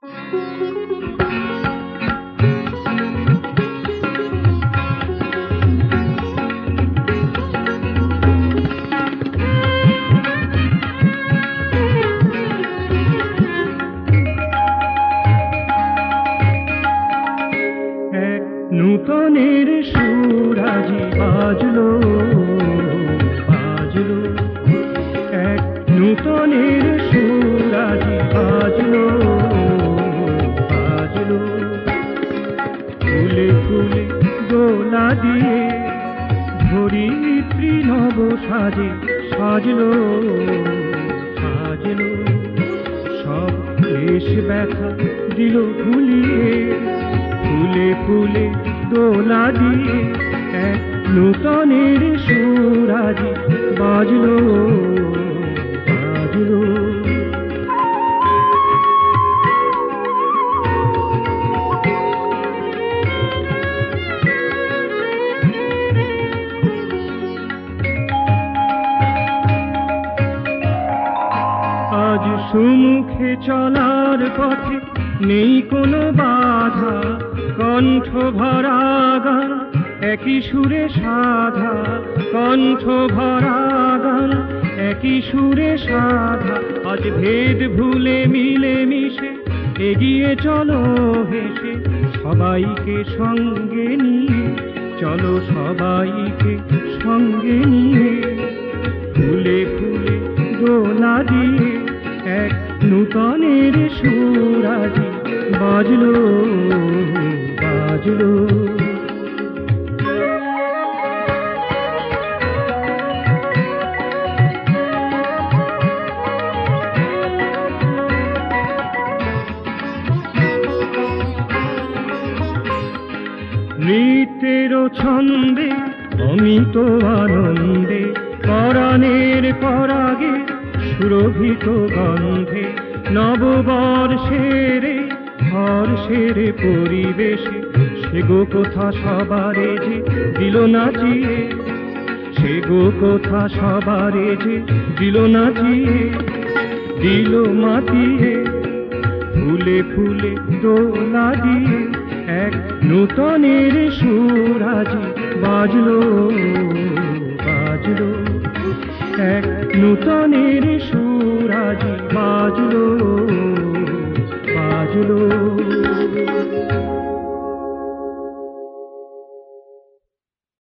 নূতনের সুর আজি বাজলো বাজলো, এক নূতনের সুর আজি বাজলো বাজলো। ফুলে ফুলে দোলা দিয়ে ধরিত্রী নব সাজে সাজলো সাজলো। সব ক্লেশ ব্যথা দিল ভুলিয়ে, ফুলে ফুলে দোলা দিয়ে এক নূতনের সুর আজি বাজলো বাজলো। আজ সুমুখে চলার পথে নেই কোনো বাধা, কণ্ঠ ভরা গান একই সুরে সাধা, কণ্ঠ ভরা গান একই সুরে সাধা। আজ ভেদ ভুলে মিলে মিশে এগিয়ে চলো হেসে, সবাইকে সঙ্গে নিয়ে চলো সবাইকে সঙ্গে নিয়ে। ফুলে ফুলে দোলা দিয়ে এক নূতনের সুর আজি বাজলো বাজলো। নৃত্যের ছন্দে অমিত আনন্দে, পরাণের পরাগে সুরভিত গন্ধে, নববর্ষের হর্ষের পরিবেশে সে গো কোথা সবারে যে দিল নাচিয়ে, সে গো কোথা সবারে যে দিল নাচিয়ে দিল মাতিয়ে। ফুলে ফুলে দোলা দিয়ে এক নূতনের সুর আজি বাজলো বাজলো, এক নূতন